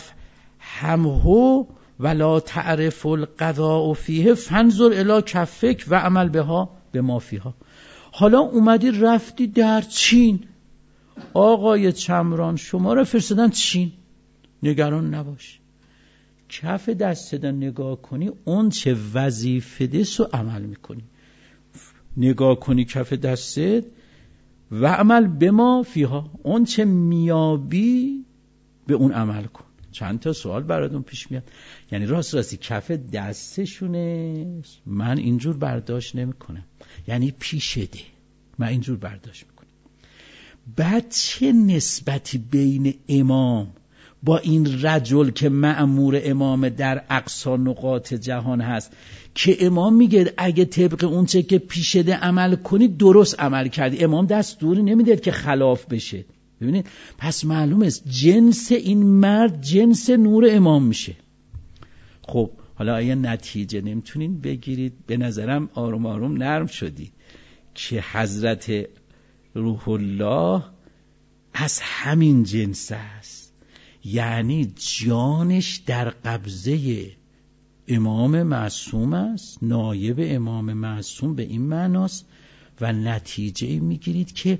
تفهمه ولا تعرف القضاء فیه فانظر الی کفک و عمل بها به ما فیها. حالا اومدی رفتی در چین، آقای چمران شما را فرستادن چین، نگران نباش، کف دستت نگاه کنی، اون چه وظیفه دست رو عمل میکنی. نگاه کنی کف دستت و عمل به ما فیها، اون چه میابی به اون عمل کن. چند تا سوال براتون پیش میاد، یعنی راست راستی کف دستشونه، من اینجور برداشت نمی کنم، یعنی پیشده، من اینجور برداشت میکنم. بعد چه نسبتی بین امام با این رجل که مأمور امام در اقصی نقاط جهان هست، که امام میگه اگه طبق اون چه که پیشده عمل کنی درست عمل کردی، امام دستوری نمیده که خلاف بشه. ببینید پس معلوم است جنس این مرد جنس نور امام میشه. خب حالا آیا نتیجه نمیتونین بگیرید؟ به نظرم آروم آروم نرم شدید که حضرت روح الله از همین جنس است، یعنی جانش در قبضه امام معصوم است، نایب امام معصوم به این معناست. و نتیجه میگیرید که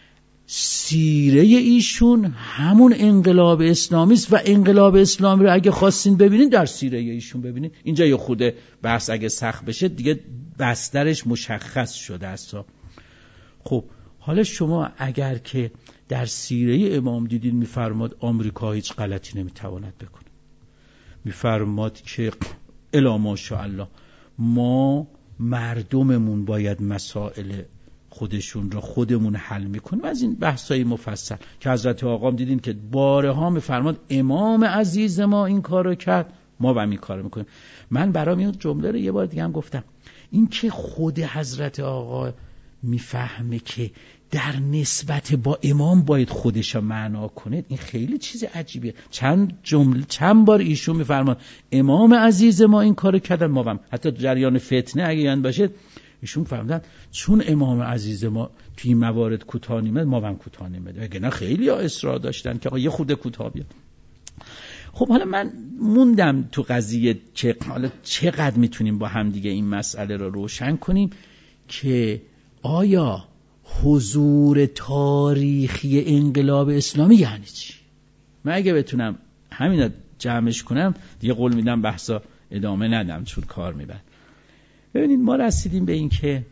سیره ایشون همون انقلاب اسلامی است و انقلاب اسلامی رو اگه خواستین ببینید در سیره ایشون ببینید. اینجا یه خود بحث اگه سخت بشه دیگه بسترش مشخص شده است. خب حالا شما اگر که در سیره امام دیدین میفرماد آمریکا هیچ غلطی نمیتواند بکنه، میفرماد که الا ماشاءالله ما مردممون باید مسائل خودشون را خودمون حل میکنیم. از این بحثای مفصل که حضرت آقام دیدیم که بارها میفرماد امام عزیز ما این کارو کرد، ما هم این کارو میکنیم. من برام این جمله رو یه بار دیگه هم گفتم، این که خود حضرت آقا میفهمه که در نسبت با امام باید خودش معنا کنه، این خیلی چیز عجیبیه. چند جمله چند بار ایشون میفرماد امام عزیز ما این کارو کردن، ما هم حتی جریان فتنه اگه یاد باشه ایشون فهمیدن چون امام عزیز ما توی موارد کوتاه نیامد، ما هم کوتاه نمیاد. اگه نه خیلی ها اصرار داشتن که آقا یه خود کوتاه بیاد. خب حالا من موندم تو قضیه که حالا چقدر میتونیم با هم دیگه این مسئله رو روشن کنیم که آیا حضور تاریخی انقلاب اسلامی یعنی چی؟ من اگه بتونم همینا جمعش کنم دیگه قول میدم بحثا ادامه ندم چون کار میبرد. ببینید ما رسیدیم به این که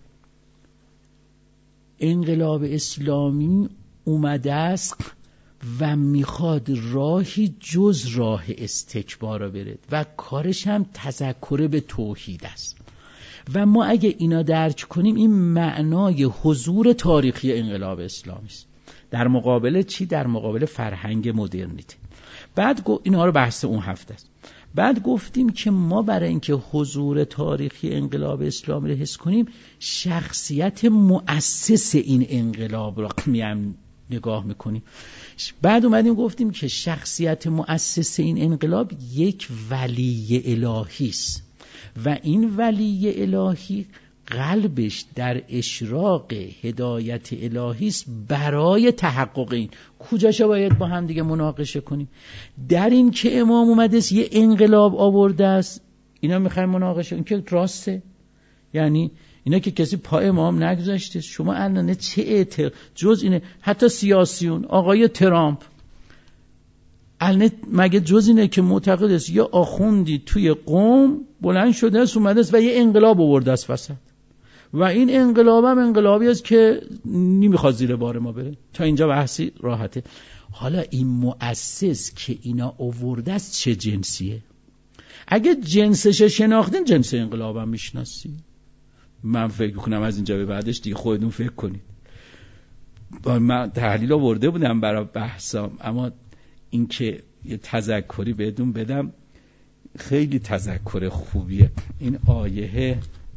انقلاب اسلامی اومده است و میخواد راهی جز راه استکبار را بره و کارش هم تذکر به توحید است و ما اگه اینا درک کنیم این معنای حضور تاریخی انقلاب اسلامی است. در مقابل چی؟ در مقابل فرهنگ مدرنیته. بعد اینا رو بحث اون هفته است. بعد گفتیم که ما برای اینکه حضور تاریخی انقلاب اسلامی رو حس کنیم شخصیت مؤسس این انقلاب رو میام نگاه میکنیم. بعد اومدیم گفتیم که شخصیت مؤسس این انقلاب یک ولی الهی است و این ولی الهی قلبش در اشراق هدایت الهی است برای تحقق این. کجاشو باید با هم دیگه مناقشه کنیم؟ در این که امام اومده است یه انقلاب آورده است، اینا میخوایم مناقشه این که راسته؟ یعنی اینا که کسی پا امام نگذاشته. شما الان چه اعتقاد جز اینه؟ حتی سیاسیون آقای ترامپ الان مگه جز اینه که معتقد است یا آخوندی توی قوم بلند شده است اومده است و یه انقلاب آورده است وسط و این انقلاب هم انقلابی است که نمیخواد زیر بار ما بره. تا اینجا بحثی راحته. حالا این مؤسس که اینا آورده است چه جنسیه؟ اگه جنسش شناختین جنس انقلاب هم میشناسی. من فکر کنم از اینجا به بعدش دیگه خودتون فکر کنید. من تحلیل آورده بودم برای بحثام اما این که یه تذکری بهتون بدم خیلی تذکر خوبیه. این آیه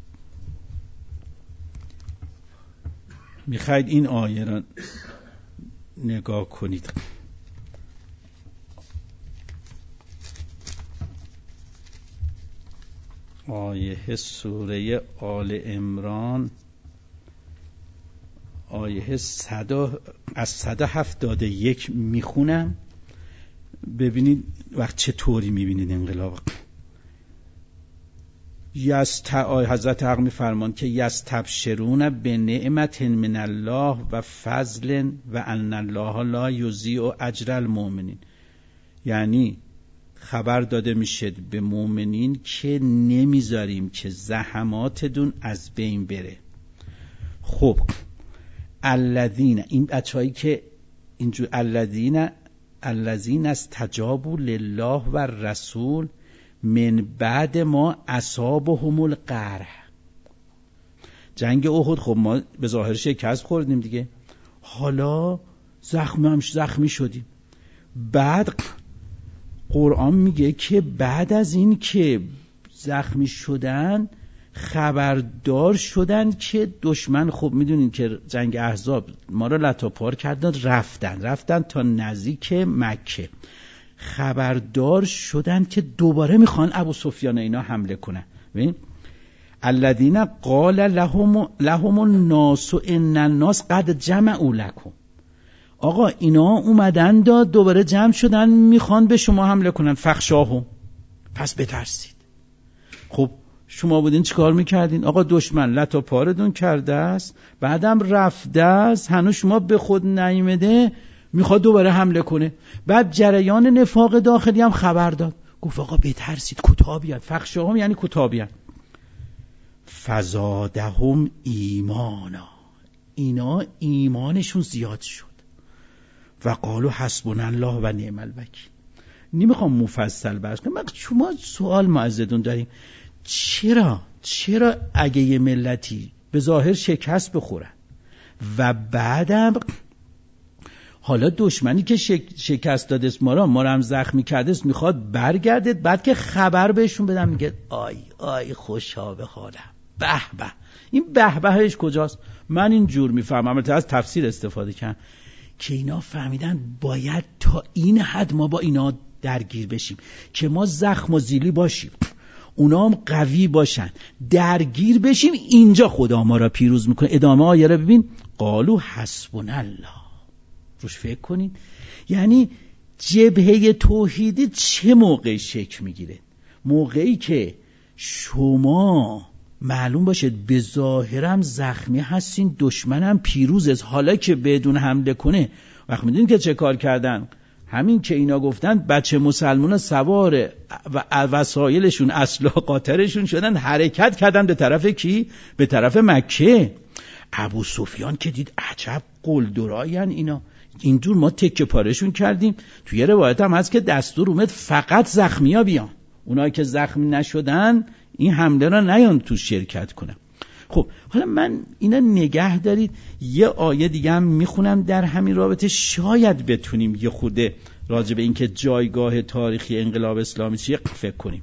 میخواید این آیه را نگاه کنید. آیه سوره آل عمران آیه صد از صد و هفتاد و یک میخونم. ببینید وقت چطوری میبینید انقلاب. یست حضرت حق میفرمان که یستبشرون به نعمت من الله و فضل و ان الله لا یضیع اجر المؤمنین. یعنی خبر داده میشه به مؤمنین که نمیذاریم که زحماتتون از بین بره. خب الذین، این بچه‌هایی که اینجور الذین الذین استجابوا لله و رسول من بعد ما اصابهم القرح. جنگ احد خب ما به ظاهر شکست خوردیم دیگه، حالا زخم هم زخمی شدیم. بعد قرآن میگه که بعد از این که زخمی شدن خبردار شدن که دشمن، خب میدونین که جنگ احزاب ما رو لطاپار کردن، رفتن رفتن تا نزدیک مکه، خبردار شدن که دوباره میخوان ابو سفیان اینا حمله کنن. ببین الذین قال لهم لهم الناس ان الناس قد جمعوا لكم. آقا اینا اومدن داد دوباره جمع شدن میخوان به شما حمله کنن، فخشاهم، پس بترسید. خب شما بودین چیکار میکردین؟ آقا دشمن لطاپاردون کرده است، بعدم رفته است، هنوز شما به خود نیامده، میخواد دوباره حمله کنه. بعد جریان نفاق داخلی هم خبر داد، گفت آقا بترسید، کوتاه بیاد. فخشاهم یعنی کوتاه بیاد. فزادهم ایمانا، اینا ایمانشون زیاد شد. و قالوا حسبنا الله و نعم الوکیل. نمیخوام مفصل بحث کنم، شما سوال ما ازتون داریم، چرا چرا اگه یه ملتی به ظاهر شکست بخورن و بعدم حالا دشمنی که شک... شکست داده است ما را ما را هم زخمی کرده است میخواد برگرده، بعد که خبر بهشون بدم میگه آی آی خوشا به حالم، به به. این به بهش کجاست؟ من این جور میفهمم، البته از تفسیر استفاده کردم که اینا فهمیدن باید تا این حد ما با اینا درگیر بشیم که ما زخم و زیلی باشیم، اونا هم قوی باشن، درگیر بشیم، اینجا خدا ما را پیروز میکنه. ادامه آیه را ببین، قالوا حسبنا الله. روش فکر کنین. یعنی جبهه توحیدی چه موقعی شکل میگیره؟ موقعی که شما معلوم باشه به ظاهرم زخمی هستین، دشمنم پیروز است. حالا که بدون حمله کنه، وقت میدونین که چه کار کردن؟ همین که اینا گفتن بچه مسلمان سوار و وسایلشون اسلحه قاطرشون شدن، حرکت کردن به طرف کی؟ به طرف مکه. ابو سفیان که دید عجب قلدرایین اینا، اینجور ما تکه پارشون کردیم. توی روایت هم هست که دستور اومد فقط زخمیا بیان، اونایی که زخمی نشدن این حمله را نیان تو شرکت کنن. خب حالا من اینا نگه دارید، یه آیه دیگه هم میخونم در همین رابطه، شاید بتونیم یه خورده راجع به این که جایگاه تاریخی انقلاب اسلامی چیه فکر کنیم.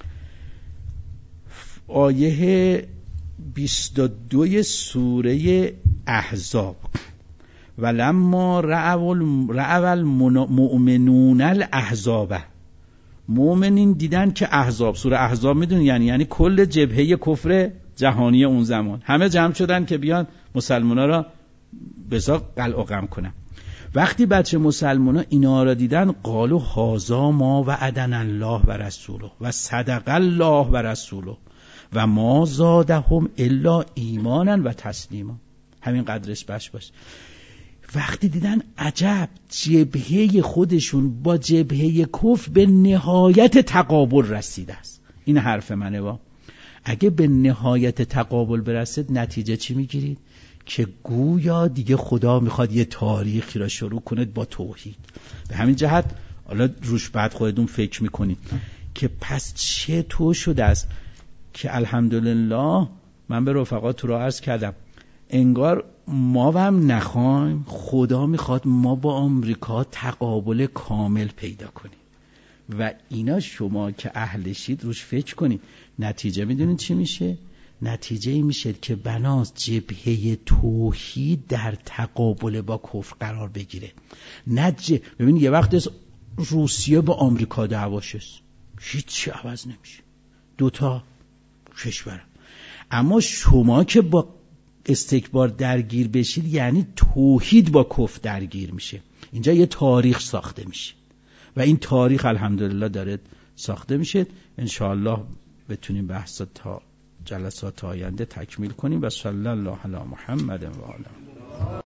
آیه بیست و دو سوره احزاب، ولما رأوا المؤمنون الاحزاب، مؤمنین دیدن که احزاب، سوره احزاب میدونی یعنی یعنی کل جبهه کفر جهانی اون زمان همه جمع شدن که بیان مسلمانا را بسا قلع و قم کنن. وقتی بچه مسلمانا اینا را دیدن، قالوا هذا ما وعدنا الله و رسوله و صدق الله و رسوله و ما زادهم الا ایمانا و تسلیما. همین قدرش بش باش. وقتی دیدن عجب جبهه خودشون با جبهه کفر به نهایت تقابل رسیده است. این حرف منه با اگه به نهایت تقابل برسید نتیجه چی میگیرید؟ که گویا دیگه خدا میخواد یه تاریخی را شروع کنید با توحید. به همین جهت حالا روش بعد خودتون فکر میکنید که پس چطور شده است که الحمدلله من به رفقا تو را عرض کردم، انگار ما هم نخوایم، خدا میخواد ما با آمریکا تقابل کامل پیدا کنیم و اینا شما که اهلشید روش فکر کنید. نتیجه میدونید چی میشه؟ نتیجه این میشه که بناس جبهه توحید در تقابل با کفر قرار بگیره. نج ببین یه وقت روسیه با آمریکا دعواشه، هیچی عوض نمیشه، دوتا کشور. اما شما که با استکبار درگیر بشید یعنی توحید با کفر درگیر میشه. اینجا یه تاریخ ساخته میشه و این تاریخ الحمدلله داره ساخته میشه. انشاءالله بتونیم بحث تا جلسات آینده تکمیل کنیم و صلی الله علی محمد و آله.